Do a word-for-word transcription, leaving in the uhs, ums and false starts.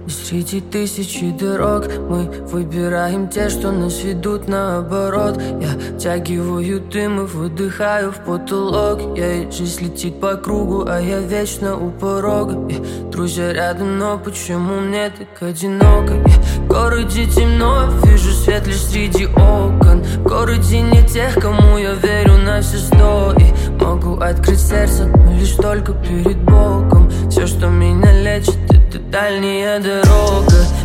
И среди тысячи дорог мы выбираем те, что нас ведут наоборот. Я втягиваю дым и выдыхаю в потолок. Я и жизнь летит по кругу, а я вечно у порога. И друзья рядом, но почему мне так одиноко? И в городе темно, вижу свет лишь среди окон. В городе нет тех, кому я верю на все сто. И могу открыть сердце, но лишь только перед Богом. Все, что меня лечит, это дальняя дорога.